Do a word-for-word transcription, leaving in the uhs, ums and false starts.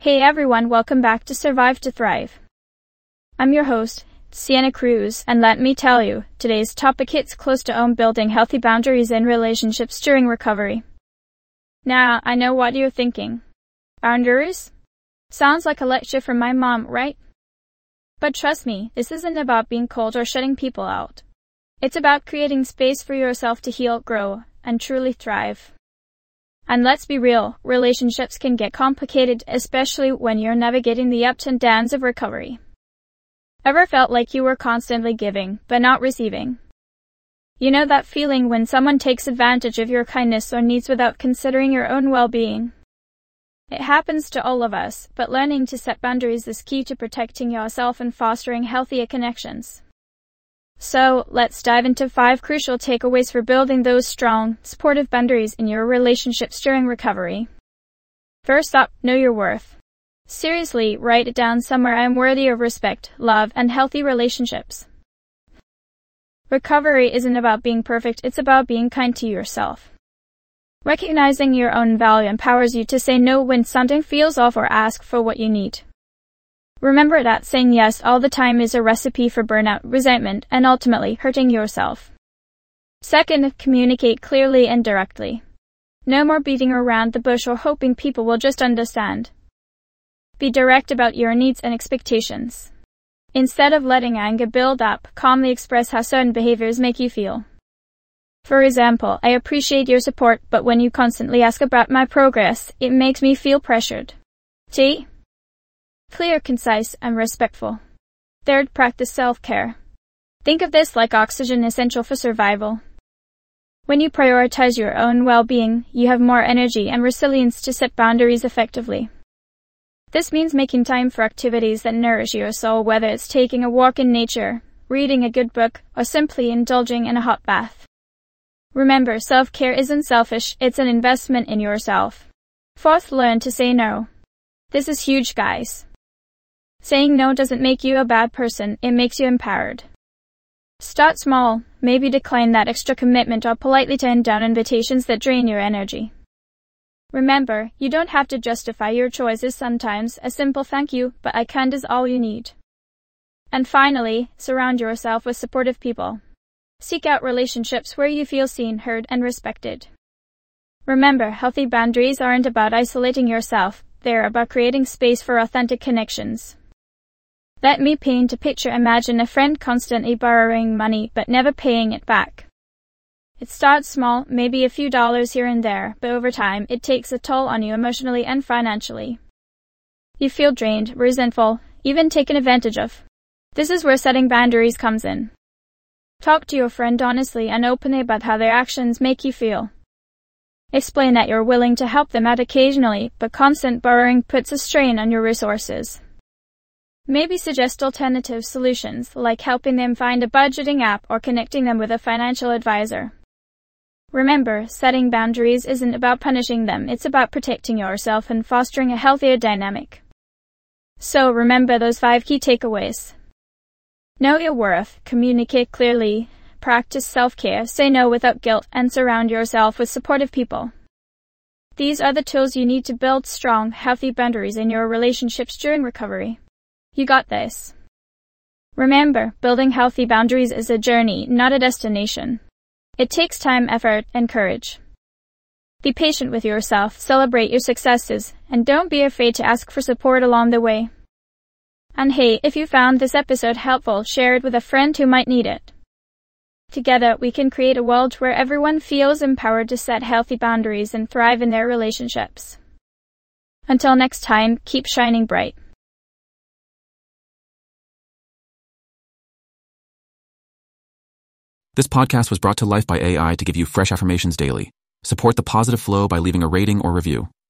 Hey everyone, welcome back to Survive to Thrive. I'm your host, Sienna Cruz, and let me tell you, today's topic hits close to home: building healthy boundaries in relationships during recovery. Now, I know what you're thinking. Boundaries? Sounds like a lecture from my mom, right? But trust me, this isn't about being cold or shutting people out. It's about creating space for yourself to heal, grow, and truly thrive. And let's be real, relationships can get complicated, especially when you're navigating the ups and downs of recovery. Ever felt like you were constantly giving, but not receiving? You know that feeling when someone takes advantage of your kindness or needs without considering your own well-being? It happens to all of us, but learning to set boundaries is key to protecting yourself and fostering healthier connections. So, let's dive into five crucial takeaways for building those strong, supportive boundaries in your relationships during recovery. First up, know your worth. Seriously, write it down somewhere. I am worthy of respect, love, and healthy relationships. Recovery isn't about being perfect, it's about being kind to yourself. Recognizing your own value empowers you to say no when something feels off or ask for what you need. Remember that saying yes all the time is a recipe for burnout, resentment, and ultimately hurting yourself. Second, communicate clearly and directly. No more beating around the bush or hoping people will just understand. Be direct about your needs and expectations. Instead of letting anger build up, calmly express how certain behaviors make you feel. For example, I appreciate your support, but when you constantly ask about my progress, it makes me feel pressured. T. Clear, concise, and respectful. Third, practice self-care. Think of this like oxygen essential for survival. When you prioritize your own well-being, you have more energy and resilience to set boundaries effectively. This means making time for activities that nourish your soul, whether it's taking a walk in nature, reading a good book, or simply indulging in a hot bath. Remember, self-care isn't selfish, it's an investment in yourself. Fourth, learn to say no. This is huge, guys. Saying no doesn't make you a bad person, it makes you empowered. Start small, maybe decline that extra commitment or politely turn down invitations that drain your energy. Remember, you don't have to justify your choices. Sometimes a simple thank you, but I can't is all you need. And finally, surround yourself with supportive people. Seek out relationships where you feel seen, heard, and respected. Remember, healthy boundaries aren't about isolating yourself, they're about creating space for authentic connections. Let me paint a picture. Imagine a friend constantly borrowing money but never paying it back. It starts small, maybe a few dollars here and there, but over time, it takes a toll on you emotionally and financially. You feel drained, resentful, even taken advantage of. This is where setting boundaries comes in. Talk to your friend honestly and openly about how their actions make you feel. Explain that you're willing to help them out occasionally, but constant borrowing puts a strain on your resources. Maybe suggest alternative solutions, like helping them find a budgeting app or connecting them with a financial advisor. Remember, setting boundaries isn't about punishing them, it's about protecting yourself and fostering a healthier dynamic. So remember those five key takeaways. Know your worth, communicate clearly, practice self-care, say no without guilt, and surround yourself with supportive people. These are the tools you need to build strong, healthy boundaries in your relationships during recovery. You got this. Remember, building healthy boundaries is a journey, not a destination. It takes time, effort, and courage. Be patient with yourself, celebrate your successes, and don't be afraid to ask for support along the way. And hey, if you found this episode helpful, share it with a friend who might need it. Together, we can create a world where everyone feels empowered to set healthy boundaries and thrive in their relationships. Until next time, keep shining bright. This podcast was brought to life by A I to give you fresh affirmations daily. Support the positive flow by leaving a rating or review.